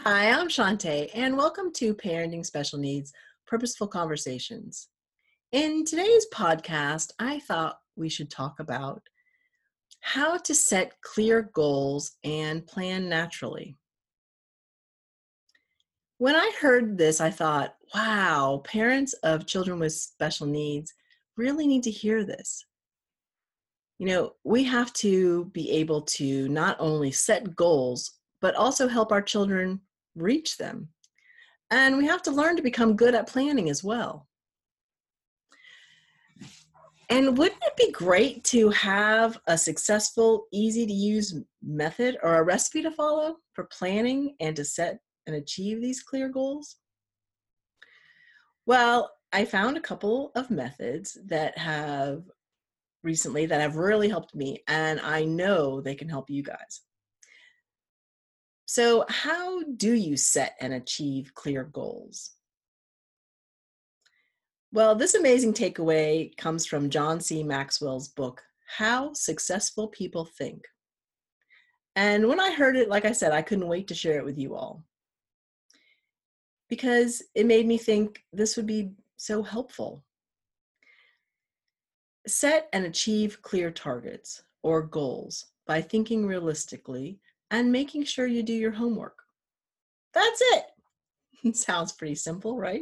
Hi, I'm Shantae, and welcome to Parenting Special Needs Purposeful Conversations. In today's podcast, I thought we should talk about how to set clear goals and plan naturally. When I heard this, I thought, wow, parents of children with special needs really need to hear this. We have to be able to not only set goals, but also help our children reach them. And we have to learn to become good at planning as well. And wouldn't it be great to have a successful, easy to use method or a recipe to follow for planning and to set and achieve these clear goals? Well, I found a couple of methods that have really helped me, and I know they can help you guys. So, how do you set and achieve clear goals? Well, this amazing takeaway comes from John C. Maxwell's book, How Successful People Think. And when I heard it, like I said, I couldn't wait to share it with you all because it made me think this would be so helpful. Set and achieve clear targets or goals by thinking realistically and making sure you do your homework. That's it. Sounds pretty simple, right?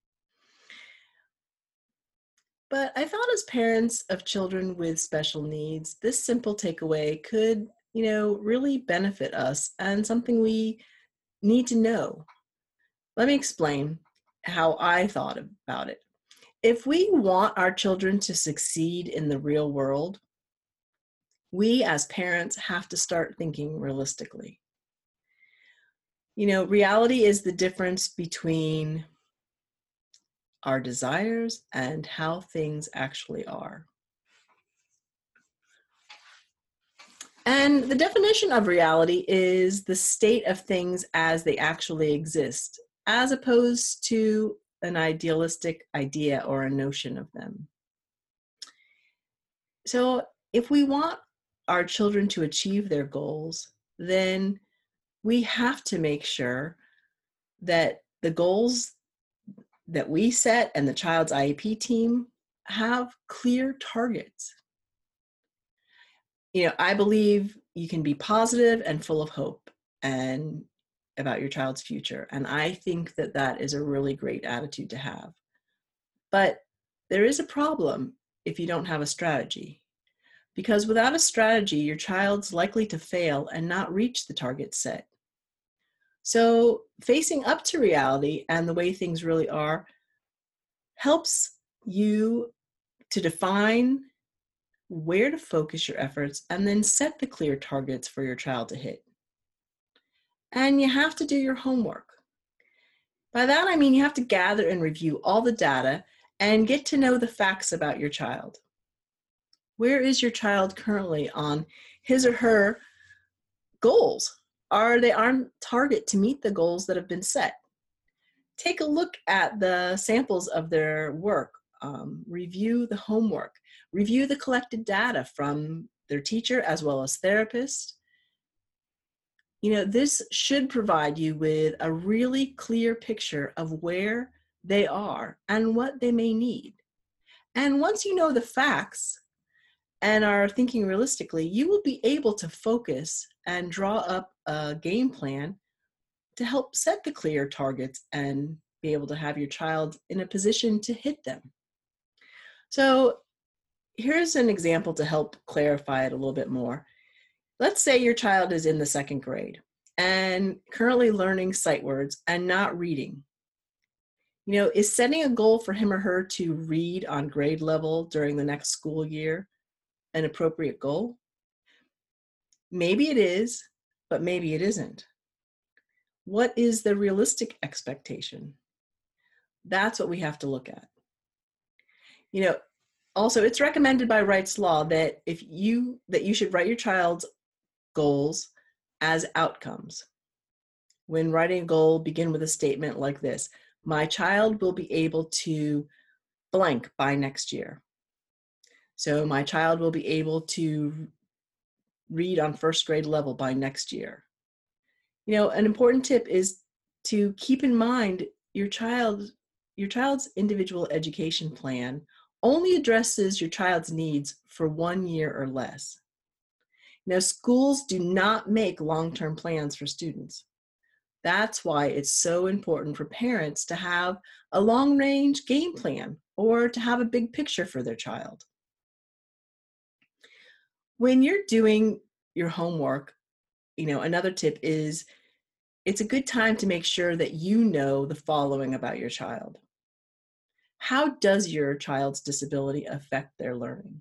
But I thought as parents of children with special needs, this simple takeaway could, really benefit us and something we need to know. Let me explain how I thought about it. If we want our children to succeed in the real world, we as parents have to start thinking realistically. Reality is the difference between our desires and how things actually are. And the definition of reality is the state of things as they actually exist, as opposed to an idealistic idea or a notion of them. So if we want our children to achieve their goals, then we have to make sure that the goals that we set and the child's IEP team have clear targets. I believe you can be positive and full of hope and about your child's future. And I think that that is a really great attitude to have. But there is a problem if you don't have a strategy. Because without a strategy, your child's likely to fail and not reach the target set. So facing up to reality and the way things really are helps you to define where to focus your efforts and then set the clear targets for your child to hit. And you have to do your homework. By that, I mean you have to gather and review all the data and get to know the facts about your child. Where is your child currently on his or her goals? Are they on target to meet the goals that have been set? Take a look at the samples of their work. Review the homework. Review the collected data from their teacher as well as therapist. This should provide you with a really clear picture of where they are and what they may need. And once you know the facts and are thinking realistically, you will be able to focus and draw up a game plan to help set the clear targets and be able to have your child in a position to hit them. So here's an example to help clarify it a little bit more. Let's say your child is in the second grade and currently learning sight words and not reading. Is setting a goal for him or her to read on grade level during the next school year an appropriate goal? Maybe it is, but maybe it isn't. What is the realistic expectation? That's what we have to look at. Also, it's recommended by Wright's Law that you should write your child's goals as outcomes. When writing a goal, begin with a statement like this: my child will be able to blank by next year. So my child will be able to read on first grade level by next year. An important tip is to keep in mind your child's individual education plan only addresses your child's needs for 1 year or less. Now, schools do not make long-term plans for students. That's why it's so important for parents to have a long-range game plan or to have a big picture for their child. When you're doing your homework, another tip is it's a good time to make sure that you know the following about your child. How does your child's disability affect their learning?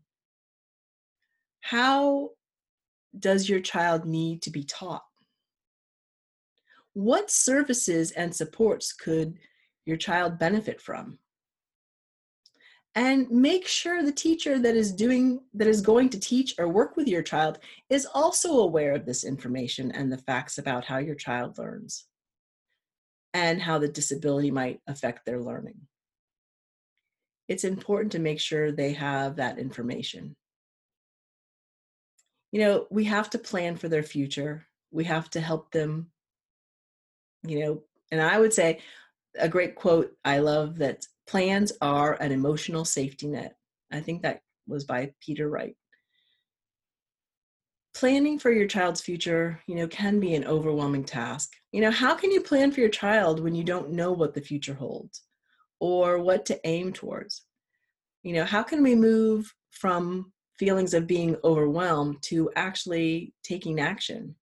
How does your child need to be taught? What services and supports could your child benefit from? And make sure the teacher that is going to teach or work with your child is also aware of this information and the facts about how your child learns and how the disability might affect their learning. It's important to make sure they have that information. We have to plan for their future. We have to help them, and I would say a great quote I love, that plans are an emotional safety net. I think that was by Peter Wright. Planning for your child's future, can be an overwhelming task. How can you plan for your child when you don't know what the future holds or what to aim towards? How can we move from feelings of being overwhelmed to actually taking action?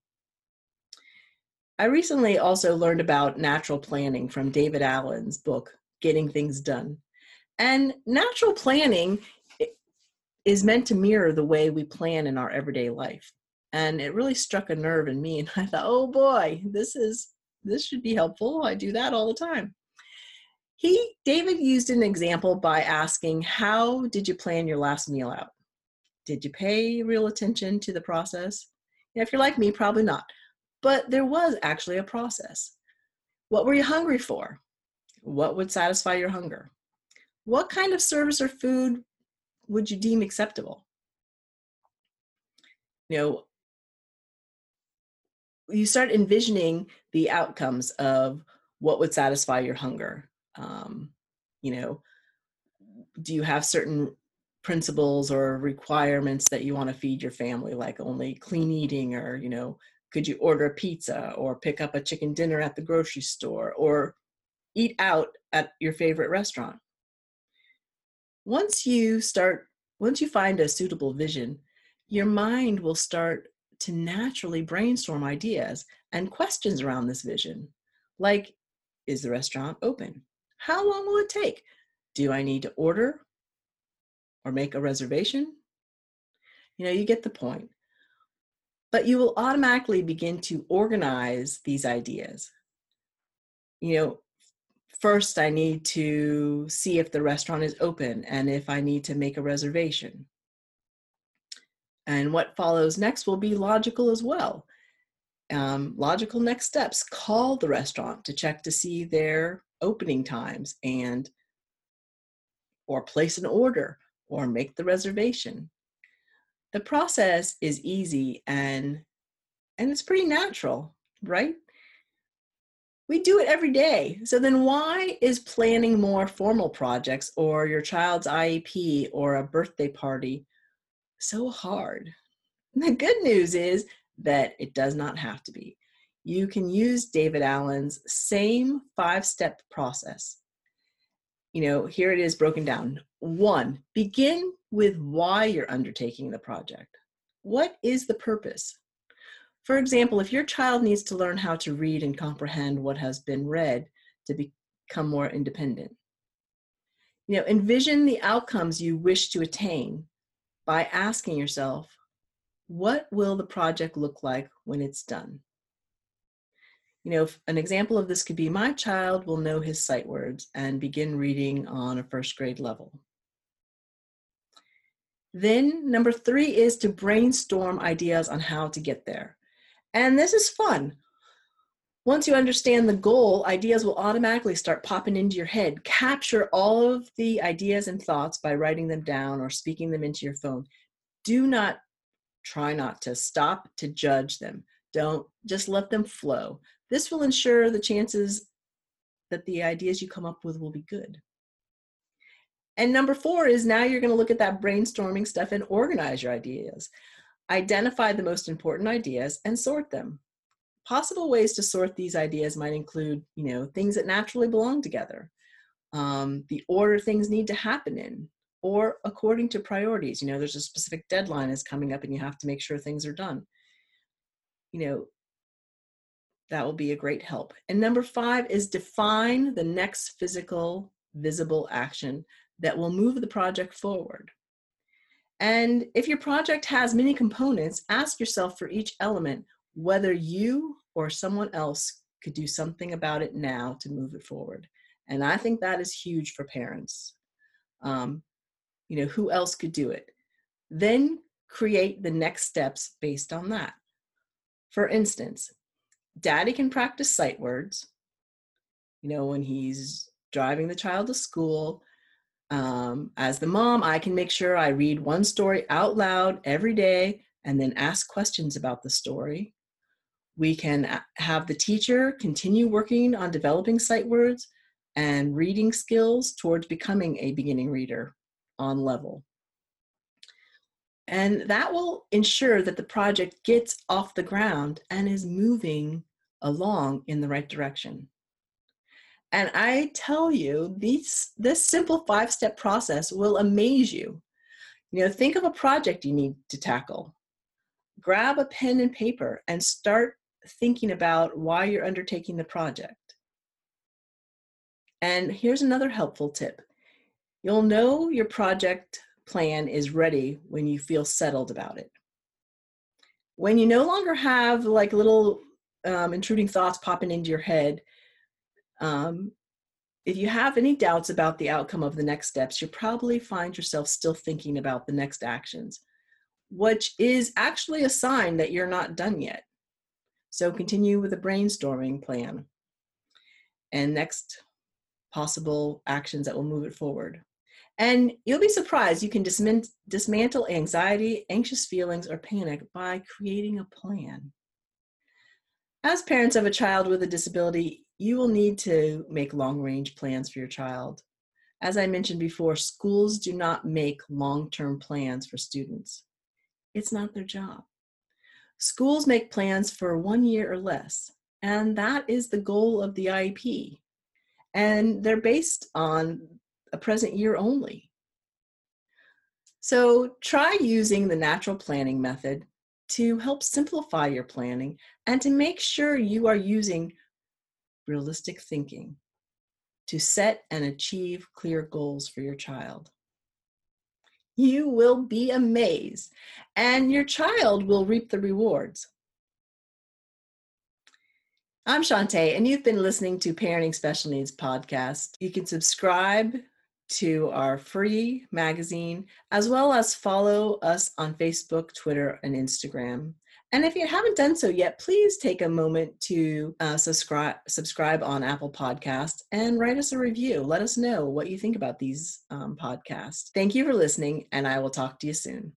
I recently also learned about natural planning from David Allen's book, Getting Things Done. And natural planning is meant to mirror the way we plan in our everyday life. And it really struck a nerve in me. And I thought, oh boy, this should be helpful. I do that all the time. David used an example by asking, how did you plan your last meal out? Did you pay real attention to the process? If you're like me, probably not. But there was actually a process. What were you hungry for? What would satisfy your hunger? What kind of service or food would you deem acceptable? You start envisioning the outcomes of what would satisfy your hunger. Do you have certain principles or requirements that you want to feed your family, like only clean eating, or, could you order a pizza or pick up a chicken dinner at the grocery store or eat out at your favorite restaurant? Once you find a suitable vision, your mind will start to naturally brainstorm ideas and questions around this vision. Like, is the restaurant open? How long will it take? Do I need to order or make a reservation? You get the point. But you will automatically begin to organize these ideas. First I need to see if the restaurant is open and if I need to make a reservation. And what follows next will be logical as well. Logical next steps: call the restaurant to check to see their opening times or place an order or make the reservation. The process is easy and it's pretty natural, right? We do it every day. So then why is planning more formal projects or your child's IEP or a birthday party so hard? The good news is that it does not have to be. You can use David Allen's same 5-step process. Here it is broken down. 1, begin with why you're undertaking the project. What is the purpose? For example, if your child needs to learn how to read and comprehend what has been read to become more independent, envision the outcomes you wish to attain by asking yourself, what will the project look like when it's done? An example of this could be, my child will know his sight words and begin reading on a first grade level. Then number 3 is to brainstorm ideas on how to get there. And this is fun. Once you understand the goal, ideas will automatically start popping into your head. Capture all of the ideas and thoughts by writing them down or speaking them into your phone. Try not to stop to judge them. Don't just let them flow. This will ensure the chances that the ideas you come up with will be good. And number 4 is now you're going to look at that brainstorming stuff and organize your ideas. Identify the most important ideas and sort them. Possible ways to sort these ideas might include, things that naturally belong together, the order things need to happen in, or according to priorities. There's a specific deadline is coming up and you have to make sure things are done. That will be a great help. And number 5 is define the next physical, visible action that will move the project forward. And if your project has many components, ask yourself for each element whether you or someone else could do something about it now to move it forward. And I think that is huge for parents. Who else could do it? Then create the next steps based on that. For instance, Daddy can practice sight words, when he's driving the child to school. As the mom, I can make sure I read one story out loud every day and then ask questions about the story. We can have the teacher continue working on developing sight words and reading skills towards becoming a beginning reader on level. And that will ensure that the project gets off the ground and is moving along in the right direction. And I tell you, this simple 5-step process will amaze you. Think of a project you need to tackle. Grab a pen and paper and start thinking about why you're undertaking the project. And here's another helpful tip. You'll know your project plan is ready when you feel settled about it. When you no longer have like little intruding thoughts popping into your head, if you have any doubts about the outcome of the next steps, you'll probably find yourself still thinking about the next actions, which is actually a sign that you're not done yet. So continue with the brainstorming plan and next possible actions that will move it forward. And you'll be surprised you can dismantle anxiety, anxious feelings, or panic by creating a plan. As parents of a child with a disability, you will need to make long-range plans for your child. As I mentioned before, schools do not make long-term plans for students. It's not their job. Schools make plans for 1 year or less, and that is the goal of the IEP. And they're based on a present year only. So try using the natural planning method to help simplify your planning and to make sure you are using realistic thinking to set and achieve clear goals for your child. You will be amazed, and your child will reap the rewards. I'm Shantae, and you've been listening to Parenting Special Needs Podcast. You can subscribe to our free magazine, as well as follow us on Facebook, Twitter, and Instagram. And if you haven't done so yet, please take a moment to subscribe on Apple Podcasts and write us a review. Let us know what you think about these podcasts. Thank you for listening, and I will talk to you soon.